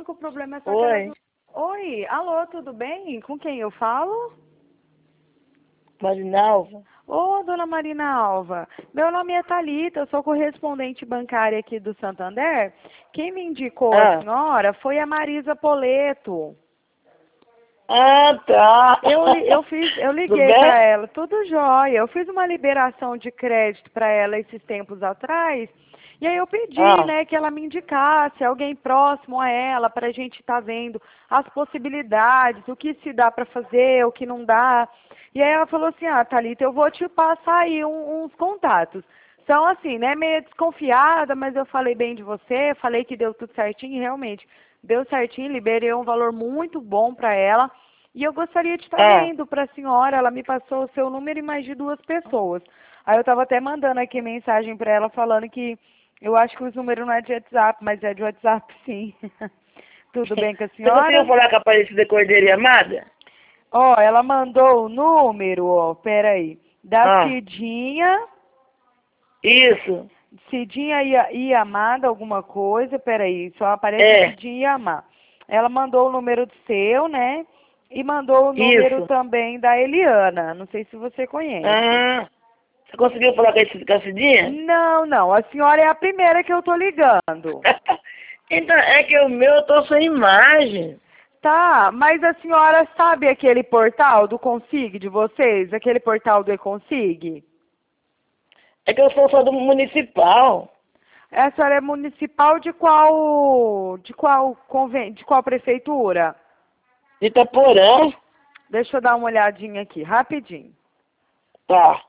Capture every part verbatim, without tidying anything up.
único problema é só que Oi, elas... Oi, alô, tudo bem? Com quem eu falo? Marinalva. Ô, dona Marina Alva, meu nome é Thalita, eu sou correspondente bancária aqui do Santander. Quem me indicou a Ah, senhora foi a Marisa Poleto. ah tá. Eu, li- eu fiz, eu Tudo liguei para bem? ela, tudo jóia. Eu fiz uma liberação de crédito para ela esses tempos atrás. E aí eu pedi, Ah, né, que ela me indicasse alguém próximo a ela para a gente estar vendo as possibilidades, o que se dá para fazer, o que não dá. E aí ela falou assim, ah, Thalita, eu vou te passar aí um- uns contatos. São assim, né, meio desconfiada, mas eu falei bem de você, falei que deu tudo certinho, e realmente deu certinho, liberei um valor muito bom para ela. E eu gostaria de estar ah. vendo para a senhora, ela me passou o seu número e mais de duas pessoas. Aí eu estava até mandando aqui mensagem para ela falando que eu acho que o número não é de WhatsApp, mas é de WhatsApp sim. Tudo bem com a Você conseguiu senhora? falar com a Aparecida Cordeiro Amada? Ó, ela mandou o número, ó, peraí, da Ah, Cidinha, isso. Cidinha e, e Amada, alguma coisa, peraí, só aparece É, Cidinha e Amar. Ela mandou o número do seu, né? E mandou o número isso. também da Eliana, não sei se você conhece. Ah, você conseguiu falar com a com a Cidinha? Não, não, a senhora é a primeira que eu tô ligando. Então, é que o meu eu tô sem imagem. Tá, mas a senhora sabe aquele portal do Consig de vocês? Aquele portal do Econsig? É que eu sou só do municipal. A senhora é municipal de qual, de qual convênio, de qual prefeitura? De Itaporã. Deixa eu dar uma olhadinha aqui, rapidinho. Tá.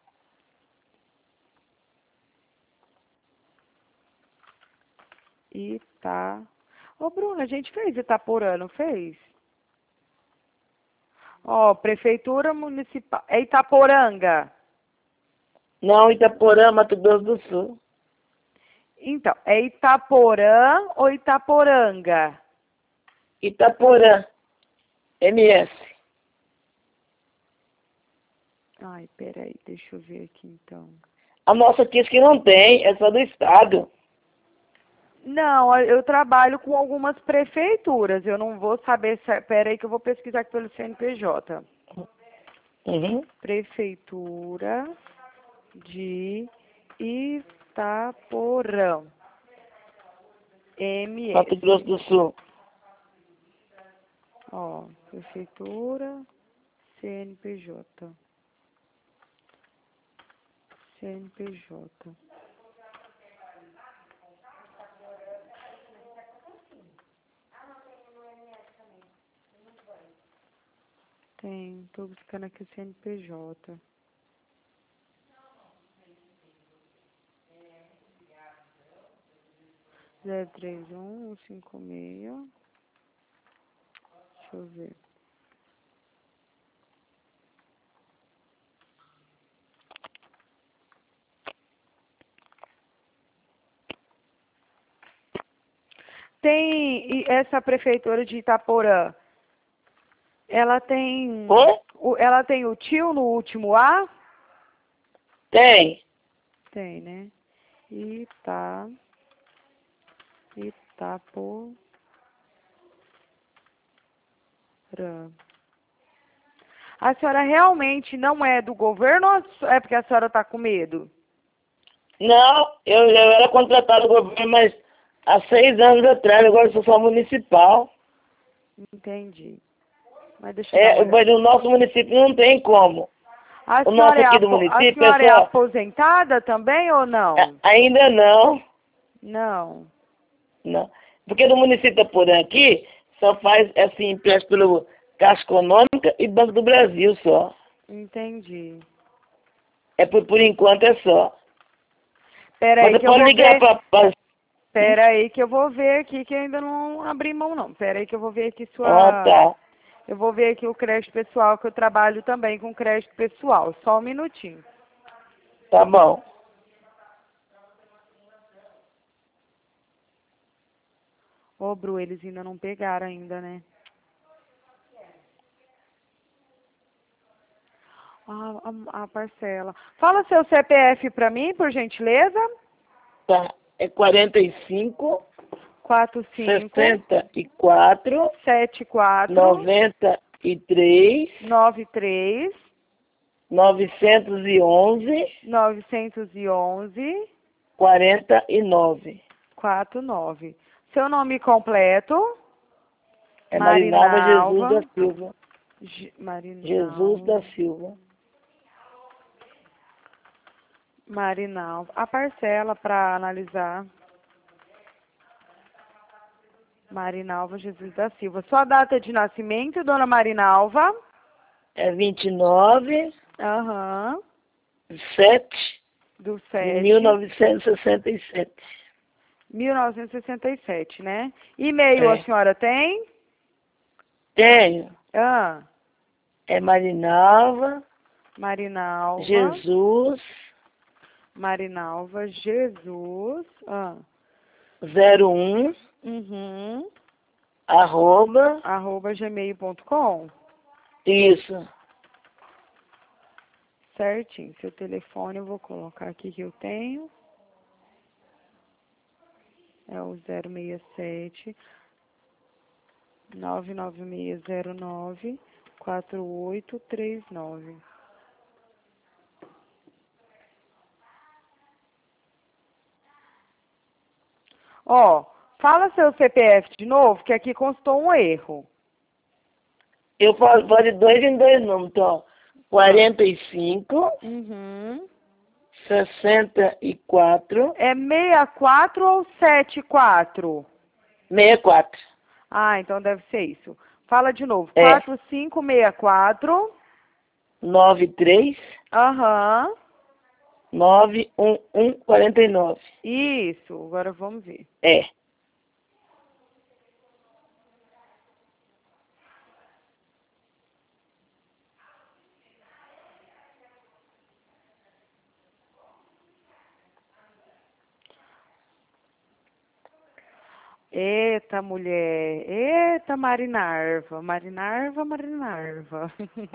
Ita... Ô, Bruna, a gente fez Itaporã, não fez? Ó, prefeitura municipal, é Itaporanga. Não, Itaporã, Mato Grosso do Sul. Então, é Itaporã ou Itaporanga? Itaporã, M S. Ai, peraí, deixa eu ver aqui então. A nossa diz que não tem, é só do estado. Não, eu trabalho com algumas prefeituras. Eu não vou saber. se- Peraí que eu vou pesquisar aqui pelo C N P J. Uhum. Prefeitura de Itaporã. Mato Grosso M S. do Sul. Ó, Prefeitura, C N P J. C N P J. Tem, tô buscando aqui o C N P J. zero três um um cinco seis. Deixa eu ver. Tem e essa prefeitura de Itaporã. Ela tem, Oi? o- ela tem o tio no último A? Tem. Tem, né? Ita, Itaporã. A senhora realmente não é do governo ou é porque a senhora está com medo? Não, eu, eu era contratado do governo, mas há seis anos atrás, agora eu sou só municipal. Entendi. Mas deixa eu dar uma É, olhada. mas no nosso município não tem como. A O senhora nosso é, aqui do apo- a município é senhora é só. aposentada também ou a- não? Ainda não. Não. Não. Porque no município da Porã aqui, só faz assim, empréstimo pelo Caixa Econômica e Banco do Brasil só. Entendi. É por, por enquanto é só. Pera Mas aí você que eu pode vou ligar ver. para. Pera aí que eu vou ver aqui que eu ainda não abri mão não. Pera aí que eu vou ver aqui Ah, sua... tá. Eu vou ver aqui o crédito pessoal, que eu trabalho também com crédito pessoal. Só um minutinho. Tá bom. Ô, Bru, eles ainda não pegaram ainda, né? Ah, a, a parcela. Fala seu C P F pra mim, por gentileza. Tá. É quarenta e cinco, quatro cinco sessenta e quatro, sete quatro noventa e três, nove três novecentos e onze, novecentos e onze quarenta e nove. quatro nove. Seu nome completo? É Marinalva Jesus Marinalva. da Silva. G- Marinalva. Jesus da Silva. Marinalva. A parcela para analisar. Marinalva Jesus da Silva. Sua data de nascimento, dona Marinalva? É vinte e nove Aham. de sete Do de sete. mil novecentos e sessenta e sete. mil novecentos e sessenta e sete, né? E-mail É. a senhora tem? Tenho. Ah, É Marinalva Marinalva. Jesus Marinalva Jesus. Ah. zero um Uhum. arroba Arroba gmail ponto com. isso. Certinho. Seu telefone eu vou colocar aqui que eu tenho. É o zero seis sete nove nove seis zero nove quatro oito três nove. Ó, fala seu C P F de novo, que aqui constou um erro. Eu falo, vou de dois em dois números, então. quarenta e cinco, Uhum. sessenta e quatro, É sessenta e quatro ou setenta e quatro? sessenta e quatro. Ah, então deve ser isso. Fala de novo. É. quatro cinco seis quatro. nove três Aham. nove um um quarenta e nove. Isso. Agora vamos ver. É. Eita, mulher. Eita, Marinarva. Marinarva, Marinarva.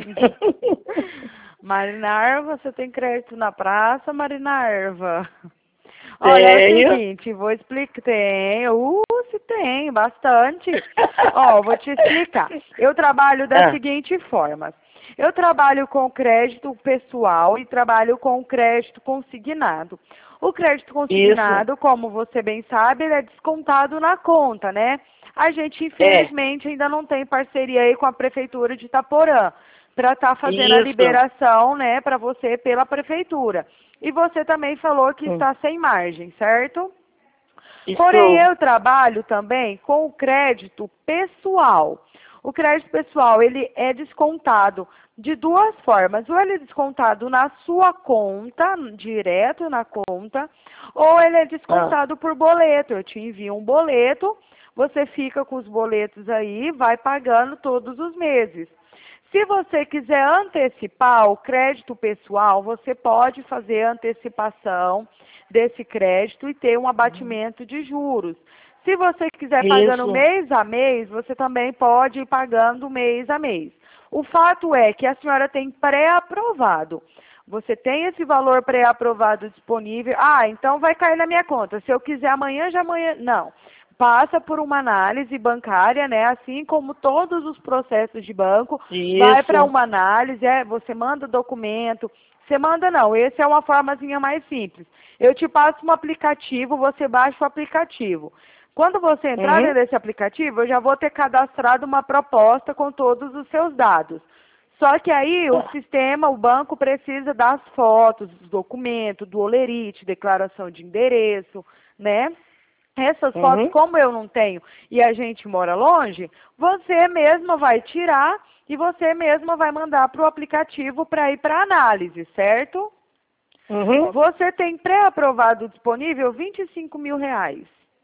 Marinarva, você tem crédito na praça, Marinarva? Olha, é o Tenho. seguinte, vou explicar. Tem, uh, se tem, bastante. Ó, vou te explicar. Eu trabalho da Ah, seguinte forma. Eu trabalho com crédito pessoal e trabalho com crédito consignado. O crédito consignado, como você bem sabe, ele é descontado na conta, né? A gente, infelizmente, ainda não tem parceria aí com a Prefeitura de Itaporã para estar fazendo a isso. liberação, né, para você pela Prefeitura. E você também falou que Hum. está sem margem, certo? Estou. Porém, eu trabalho também com o crédito pessoal. O crédito pessoal, ele é descontado de duas formas. Ou ele é descontado na sua conta, direto na conta, ou ele é descontado ah. por boleto. Eu te envio um boleto, você fica com os boletos aí, vai pagando todos os meses. Se você quiser antecipar o crédito pessoal, você pode fazer antecipação desse crédito e ter um abatimento de juros. Se você quiser Isso. pagando mês a mês, você também pode ir pagando mês a mês. O fato é que a senhora tem pré-aprovado. Você tem esse valor pré-aprovado disponível. Ah, então vai cair na minha conta. Se eu quiser amanhã, já amanhã... Não. Passa por uma análise bancária, né? Assim como todos os processos de banco. Isso. Vai para uma análise, é, você manda documento. Você manda não, esse é uma formazinha mais simples. Eu te passo um aplicativo, você baixa o aplicativo. Quando você entrar Uhum. dentro desse aplicativo, eu já vou ter cadastrado uma proposta com todos os seus dados. Só que aí o sistema, o banco precisa das fotos, dos documentos, do holerite, declaração de endereço, né? Essas Uhum. fotos, como eu não tenho e a gente mora longe, você mesma vai tirar e você mesma vai mandar para o aplicativo para ir para análise, certo? Uhum. Você tem pré-aprovado disponível vinte e cinco mil reais.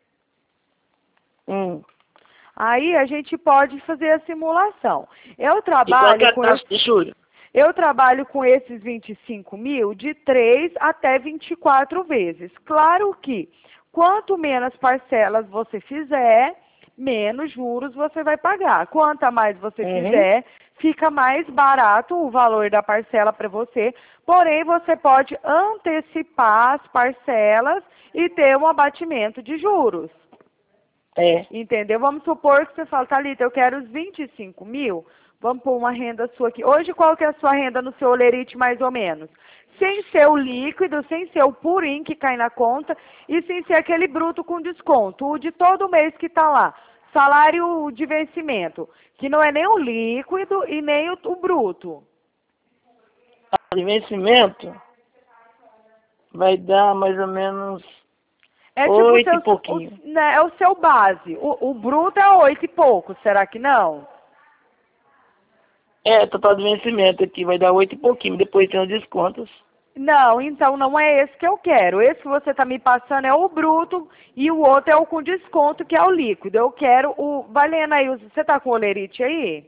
Hum. Aí a gente pode fazer a simulação. Eu E qual trabalho que é a com taxa esse, de juros? eu trabalho com esses vinte e cinco mil de três até vinte e quatro vezes. Claro que quanto menos parcelas você fizer, menos juros você vai pagar. Quanto mais você Uhum. fizer, fica mais barato o valor da parcela para você. Porém, você pode antecipar as parcelas e ter um abatimento de juros. É. Entendeu? Vamos supor que você fala, Thalita, eu quero os vinte e cinco mil, vamos pôr uma renda sua aqui. Hoje, qual que é a sua renda no seu Olerite, mais ou menos? Sem ser o líquido, sem ser o purinho que cai na conta e sem ser aquele bruto com desconto, o de todo mês que está lá. Salário de vencimento, que não é nem o líquido e nem o, o bruto. De vencimento vai dar mais ou menos É tipo oito o seu, e pouquinho. o, né, é o seu base. O, o bruto é oito e pouco, será que não? É, total de vencimento aqui vai dar oito e pouquinho, depois tem os descontos. Não, então não é esse que eu quero. Esse que você está me passando é o bruto e o outro é o com desconto, que é o líquido. Eu quero o... Valendo aí, você está com o Olerite aí?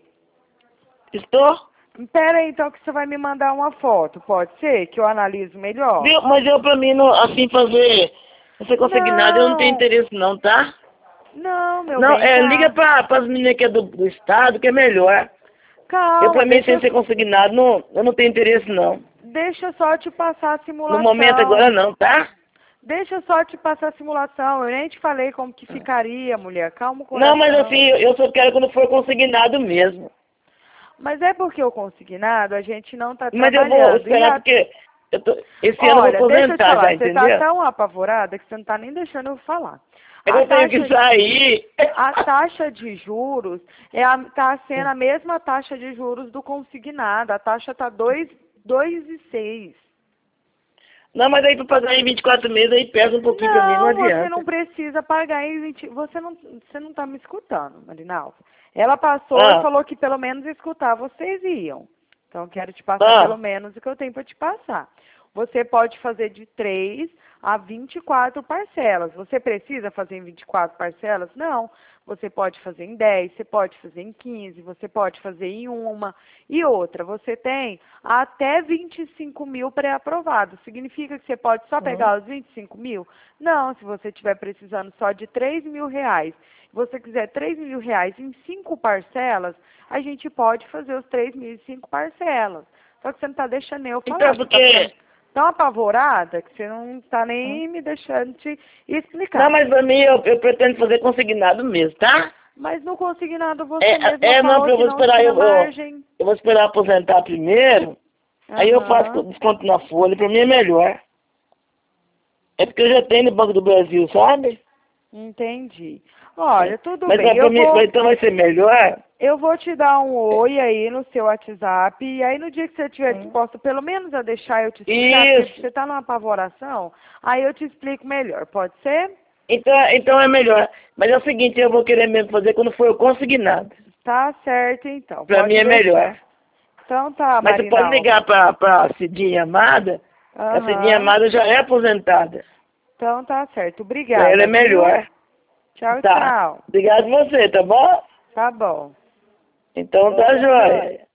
Estou? Espera aí então que você vai me mandar uma foto, pode ser? Que eu analiso melhor. Viu? Mas eu pra mim, não, assim, fazer, você conseguir nada, eu não tenho Não, interesse não, tá? não, meu Não, bem, é, liga tá. pra, pras meninas que é do, do estado, que é melhor. Eu pra Calma, mim, deixa sem ser eu, consignado, não, eu não tenho interesse não. deixa eu só te passar a No momento agora simulação. não, tá? Deixa eu só te passar a simulação. Eu nem te falei como que ficaria, mulher. Calma o Não, mas coração. assim, eu só quero quando for consignado mesmo. Mas é porque o consignado a gente não está Mas eu vou trabalhando. E esperar a... porque eu tô, esse ano eu Olha, vou deixa eu te aposentar já, falar, você está entendeu? tão apavorada que você não está nem deixando eu falar. É que A eu tenho taxa, que sair. a taxa de juros está sendo a mesma taxa de juros do consignado. A taxa está dois e seis. Não, mas aí pra pagar em vinte e quatro meses, aí pesa um pouquinho pra mim, não Não, você adianta. não precisa pagar em vinte. Você não você não está me escutando, Marinalva. Ela passou e Ah, falou que pelo menos escutar vocês iam. Então, eu quero te passar pelo ah, menos o que eu tenho para te passar. Você pode fazer de três a vinte e quatro parcelas. Você precisa fazer em vinte e quatro parcelas? Não. Você pode fazer em dez, você pode fazer em quinze, você pode fazer em uma. E outra, você tem até vinte e cinco mil pré-aprovados. Significa que você pode só hum. pegar os vinte e cinco mil? Não, se você estiver precisando só de três mil reais, se você quiser três mil reais em cinco parcelas, a gente pode fazer os três mil em cinco parcelas. Só que você não está deixando eu falar. Então, Você está ficando porque... tão apavorada que você não está Hum. nem me deixando te Não, explicar. mas pra mim, eu, eu pretendo fazer consignado mesmo, tá? Mas no consignado você mesma É, é não, falou eu que vou não esperar, tinha eu, eu, margem. eu vou esperar aposentar primeiro, aí eu faço Aham, desconto na folha, pra mim é melhor. É porque eu já tenho no Banco do Brasil, sabe? entendi. É. Olha, tudo Mas bem. é, pra Eu mim, vou, então vai ser melhor. eu vou te dar um oi aí no seu WhatsApp. E aí no dia que você estiver Hum. disposto, pelo menos a deixar eu te explicar, porque Isso. você está numa apavoração, aí eu te explico melhor. Pode ser? Então, então é melhor. Mas é o seguinte, eu vou querer mesmo fazer quando for consignado. Tá certo, então. Pra mim Pode é melhor. deixar. Então tá, Mas você pode ligar Marinalva. pra, pra Cidinha Amada, que a Cidinha Aham. Amada já é aposentada. Então tá certo. Pra ela é Obrigada, viu? melhor. Tchau, Tá. tchau. Obrigado você, tá bom? Tá bom. Então tá joia.